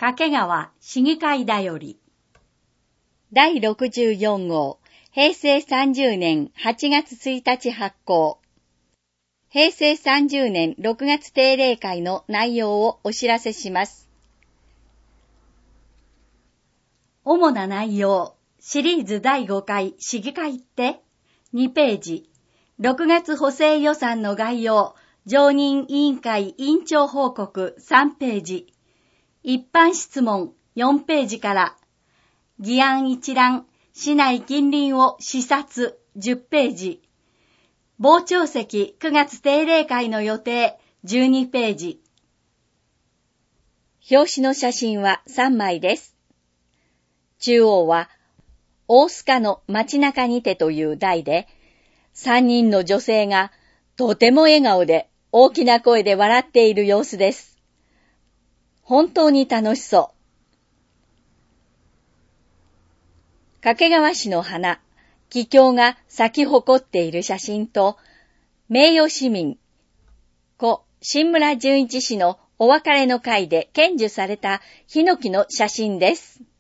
掛川市議会だより第64号平成30年8月1日発行。平成30年6月定例会の内容をお知らせします。 主な内容、シリーズ第5回市議会って2ページ、6月補正予算の概要、常任委員会委員長報告3ページ、一般質問4ページから、議案一覧、市内近隣を視察10ページ、傍聴席9月定例会の予定12ページ。 表紙の写真は3枚です。中央は、大須賀の街中にてという題で、3人の女性がとても笑顔で大きな声で笑っている様子です。本当に楽しそう。掛川市の花、桔梗が咲き誇っている写真と、名誉市民、故新村純一氏のお別れの会で献授されたヒノキの写真です。